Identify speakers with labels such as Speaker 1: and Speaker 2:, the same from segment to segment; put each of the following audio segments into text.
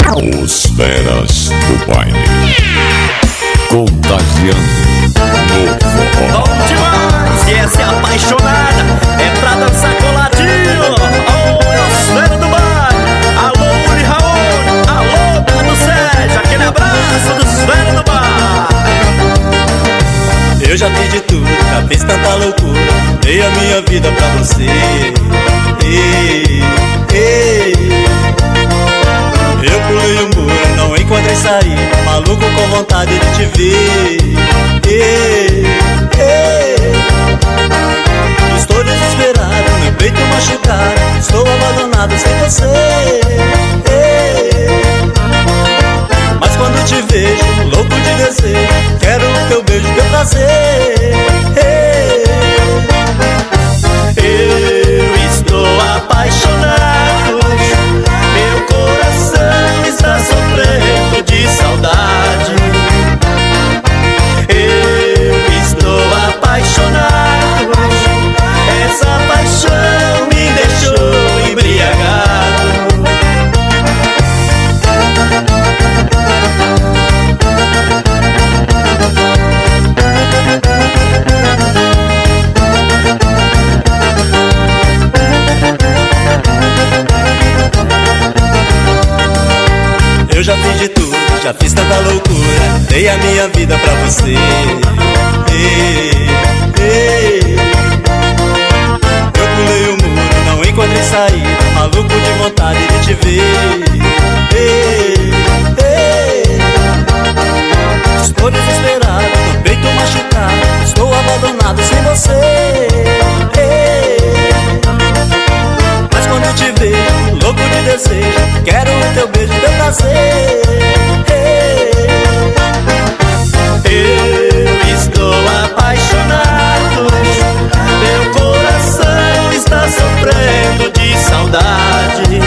Speaker 1: Os feras do baile, contagiando no forró.
Speaker 2: Bom demais, e essa é apaixonada, é pra dançar coladinho. Os feras do baile, alô Uri Raoni, alô Dado Sérgio, aquele abraço dos feras do baile.
Speaker 3: Eu já fiz de tudo, já fiz tanta loucura, dei a minha vida pra você. Eu pulei o muro, não encontrei saída, maluco com vontade de te ver. Estou desesperado, meu peito machucado, estou abandonado sem você. Mas quando te vejo, louco de desejo, quero o teu beijo, teu prazer.
Speaker 2: Eu estou apaixonado, meu coração está sofrendo de saudade. Eu estou apaixonado, essa paixão me deixou embriagado.
Speaker 3: Eu já fiz de tudo, já fiz tanta loucura, dei a minha vida pra você. Eu pulei o muro, não encontrei saída, maluco de vontade de te ver. Estou desesperado, no peito machucado, estou abandonado sem você. Mas quando te vejo, louco de desejo, quero o teu beijo, teu prazer.
Speaker 2: Eu estou apaixonado, meu coração está sofrendo de saudade.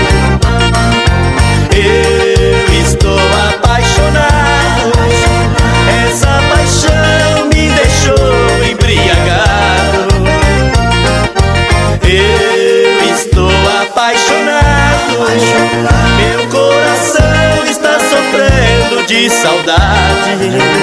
Speaker 2: Eu estou apaixonado, essa paixão me deixou embriagado. Eu estou apaixonado, meu coração está sofrendo de saudade.